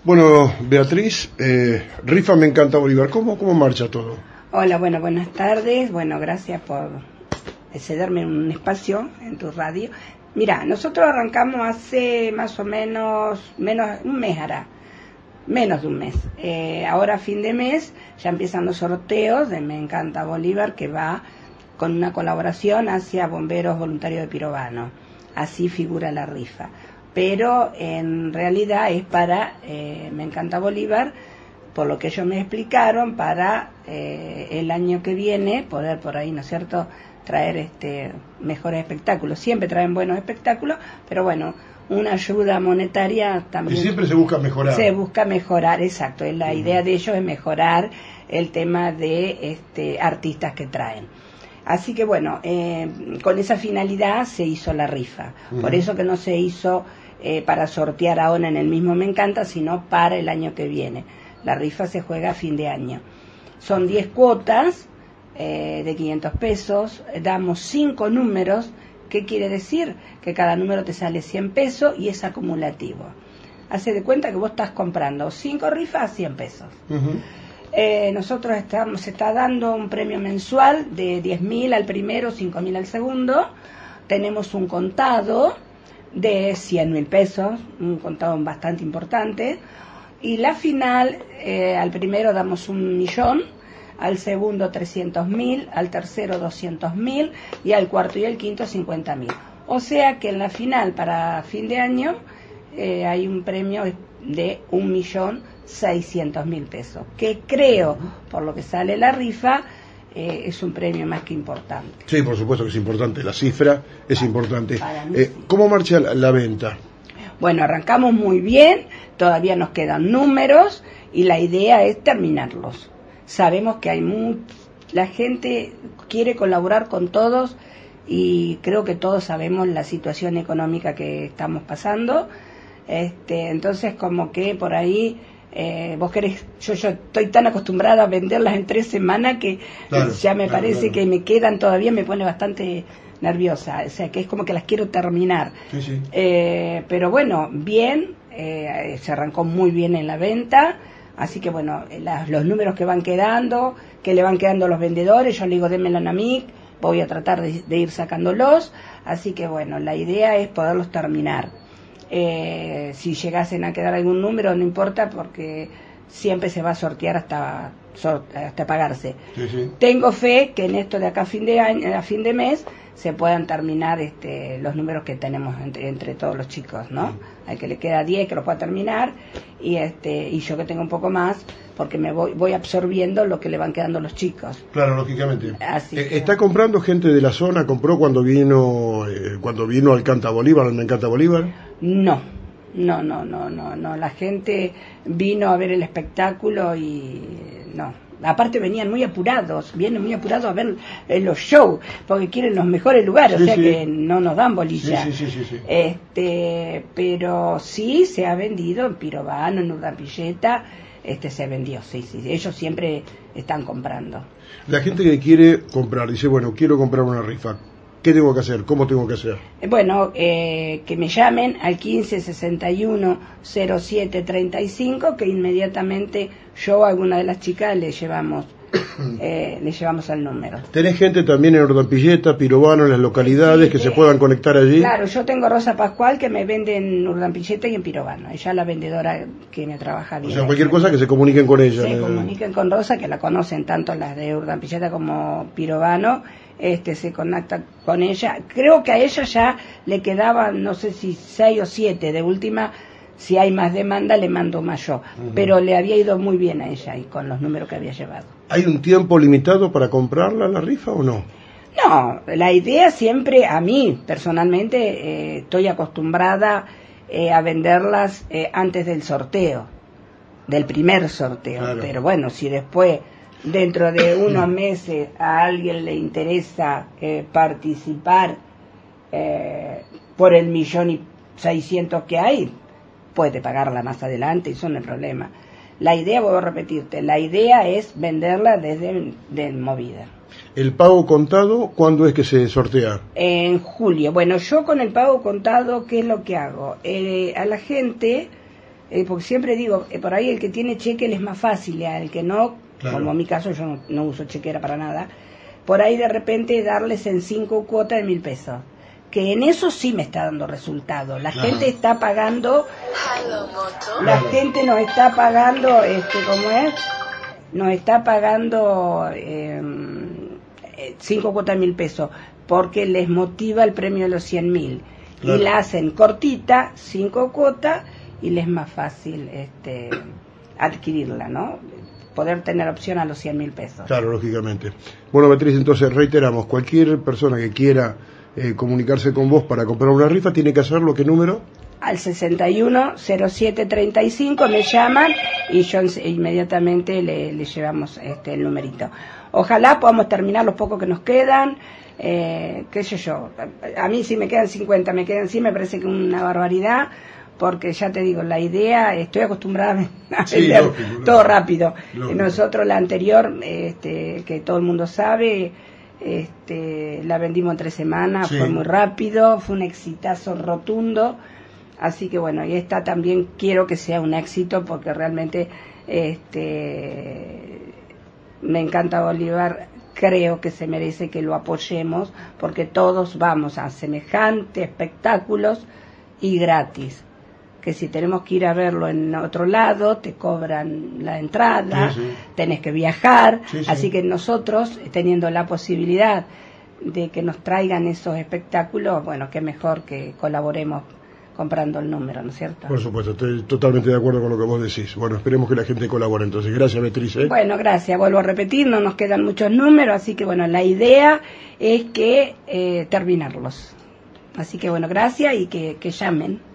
Bueno, Beatriz, rifa Me Encanta Bolívar. ¿Cómo marcha todo? Hola, buenas tardes. Bueno, gracias por cederme un espacio en tu radio. Mira, nosotros arrancamos hace más o menos un mes hará, menos de un mes. Ahora a fin de mes ya empiezan los sorteos de Me Encanta Bolívar, que va con una colaboración hacia Bomberos Voluntarios de Pirovano. Así figura la rifa. Pero en realidad es para Me Encanta Bolívar, por lo que ellos me explicaron, para el año que viene poder por ahí, ¿no es cierto?, traer mejores espectáculos. Siempre traen buenos espectáculos, pero bueno, una ayuda monetaria también. Y siempre se busca mejorar. Se busca mejorar, exacto. La idea de ellos es mejorar el tema de artistas que traen. Así que bueno, con esa finalidad se hizo la rifa. Por eso que no se hizo para sortear ahora en el mismo Me Encanta, sino para el año que viene. La rifa se juega a fin de año. Son 10 cuotas de 500 pesos, damos 5 números. ¿Qué quiere decir? Que cada número te sale 100 pesos y es acumulativo. Hace de cuenta que vos estás comprando 5 rifas a 100 pesos. Nosotros se está dando un premio mensual de 10.000 al primero, 5.000 al segundo. Tenemos un contado de 100.000 pesos, un contado bastante importante. Y la final, al primero damos 1.000.000, al segundo 300.000, al tercero 200.000 y al cuarto y el quinto 50.000. O sea que en la final para fin de año hay un premio de 1.600.000 pesos, que creo, por lo que sale la rifa, es un premio más que importante. Sí, por supuesto que es importante, la cifra es importante. Sí. ¿Cómo marcha la venta? Bueno, arrancamos muy bien, todavía nos quedan números y la idea es terminarlos. Sabemos que la gente quiere colaborar con todos y creo que todos sabemos la situación económica que estamos pasando. Entonces como que por ahí vos querés, yo estoy tan acostumbrada a venderlas en 3 semanas que ya me parece que me quedan todavía, me pone bastante nerviosa, o sea que es como que las quiero terminar. Sí. Pero bueno, bien, se arrancó muy bien en la venta, así que bueno, los números que van quedando, que le van quedando a los vendedores, yo le digo démela a mí, voy a tratar de ir sacándolos, así que bueno, la idea es poderlos terminar. Si llegasen a quedar algún número no importa, porque siempre se va a sortear hasta pagarse. Sí. Tengo fe que en esto de acá a fin de mes se puedan terminar los números que tenemos entre todos los chicos, ¿no? Al que le queda 10 que lo pueda terminar y yo que tengo un poco más, porque me voy absorbiendo lo que le van quedando los chicos. Claro, lógicamente. ¿Está comprando gente de la zona? ¿Compró cuando vino al Canta Bolívar, al Me Encanta Bolívar? No, la gente vino a ver el espectáculo y no. Aparte vienen muy apurados a ver los shows, porque quieren los mejores lugares, o sea que no nos dan bolilla. Sí. Pero sí se ha vendido en Pirovano, en Urdampilleta, se vendió, sí, ellos siempre están comprando. La gente que quiere comprar, dice, bueno, quiero comprar una rifa, ¿qué tengo que hacer? ¿Cómo tengo que hacer? Bueno, que me llamen al 1561-0735, que inmediatamente yo a alguna de las chicas le llevamos al número. ¿Tenés gente también en Urdampilleta, Pirovano, en las localidades que se puedan conectar allí? Claro, yo tengo Rosa Pascual que me vende en Urdampilleta y en Pirovano. Ella es la vendedora que me trabaja bien. O sea, cualquier cosa que se comuniquen con ella. Se comuniquen con Rosa, que la conocen tanto las de Urdampilleta como Pirovano. Se conecta con ella. Creo que a ella ya le quedaban, no sé si 6 o 7. De última, si hay más demanda, le mando más yo. Pero le había ido muy bien a ella y con los números que había llevado. ¿Hay un tiempo limitado para comprarla, la rifa, o no? No, la idea siempre, a mí personalmente, estoy acostumbrada a venderlas antes del sorteo, del primer sorteo. Claro. Pero bueno, si después, dentro de unos meses, a alguien le interesa participar por el 1.600.000 que hay, puede pagarla más adelante, eso no es problema. La idea, voy a repetirte, la idea es venderla desde Movida. ¿El pago contado cuándo es que se sortea? En julio. Bueno, yo con el pago contado, ¿qué es lo que hago? A la gente porque siempre digo, por ahí el que tiene cheque le es más fácil, el que no, claro. Como en mi caso yo no uso chequera para nada, por ahí de repente darles en 5 cuotas de 1.000 pesos, que en eso sí me está dando resultado. La gente está pagando, la gente nos está pagando, ¿cómo es? Nos está pagando 5 cuotas de 1.000 pesos, porque les motiva el premio de los 100.000. Claro. Y la hacen cortita, 5 cuotas, y les es más fácil adquirirla, ¿no? Poder tener opción a los 100.000 pesos. Claro, lógicamente. Bueno, Beatriz, entonces reiteramos, cualquier persona que quiera comunicarse con vos para comprar una rifa, ¿tiene que hacerlo? ¿Qué número? Al 610735 me llaman y yo inmediatamente le llevamos el numerito. Ojalá podamos terminar los pocos que nos quedan, qué sé yo. A mí si me quedan 50, me quedan 100, me parece que es una barbaridad, porque ya te digo, la idea, estoy acostumbrada a vender todo rápido. Nosotros la anterior, que todo el mundo sabe, la vendimos en 3 semanas, fue muy rápido, fue un exitazo rotundo. Así que bueno, y esta también quiero que sea un éxito, porque realmente me encanta Bolívar, creo que se merece que lo apoyemos, porque todos vamos a semejantes espectáculos y gratis. Que si tenemos que ir a verlo en otro lado, te cobran la entrada, tenés que viajar, así que nosotros, teniendo la posibilidad de que nos traigan esos espectáculos, bueno, qué mejor que colaboremos comprando el número, ¿no es cierto? Por supuesto, estoy totalmente de acuerdo con lo que vos decís. Bueno, esperemos que la gente colabore entonces. Gracias, Beatriz. Bueno, gracias. Vuelvo a repetir, no nos quedan muchos números, así que bueno, la idea es que terminarlos. Así que bueno, gracias y que llamen.